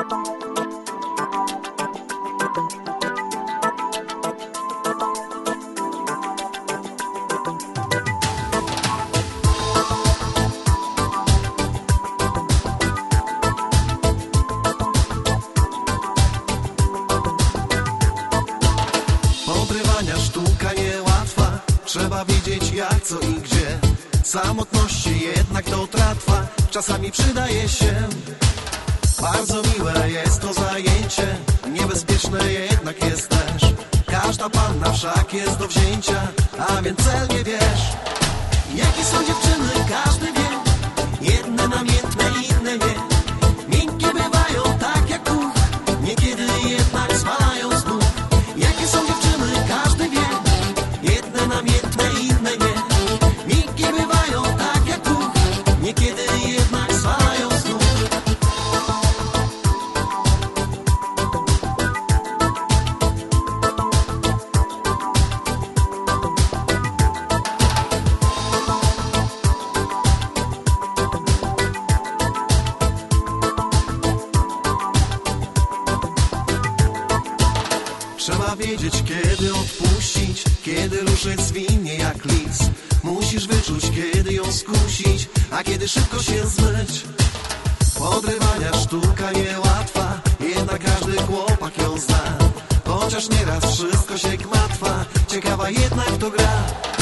Podrywania sztuka niełatwa, trzeba wiedzieć jak, co i gdzie. Samotności jednak to tratwa, czasami przydaje się. Bardzo miłe jest to zajęcie, niebezpieczne jednak jest też. Każda panna wszak jest do wzięcia, a więc celnie wiesz. Jakie są dziewczyny, każdy wie. Jedne namiętne, inne nie. Miękkie bywają tak jak puch, niekiedy jednak zwalają z nóg. Jakie są dziewczyny, każdy wie. Jedne namiętne, inne nie. Miękkie bywają tak jak puch, niekiedy jednak zwalają z nóg. Trzeba wiedzieć, kiedy odpuścić, kiedy ruszyć zwinnie jak lis. Musisz wyczuć, kiedy ją skusić, a kiedy szybko się zmyć. Podrywania sztuka niełatwa, jednak każdy chłopak ją zna. Chociaż nieraz wszystko się gmatwa, ciekawa jednak to gra.